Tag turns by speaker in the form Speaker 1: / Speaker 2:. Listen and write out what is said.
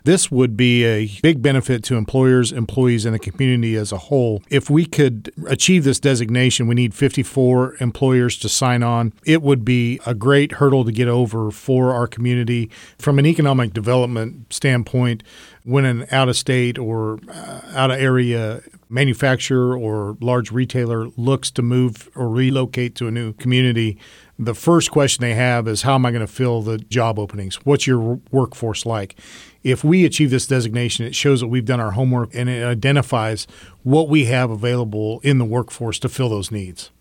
Speaker 1: This would be a big benefit to employers, employees, and the community as a whole. If we could achieve this designation, we need 54 employers to sign on. It would be a great hurdle to get over for our community. From an economic development standpoint, when an out-of-state or out-of-area manufacturer or large retailer looks to move or relocate to a new community, the first question they have is, how am I going to fill the job openings? What's your workforce like? If we achieve this designation, it shows that we've done our homework and it identifies what we have available in the workforce to fill those needs.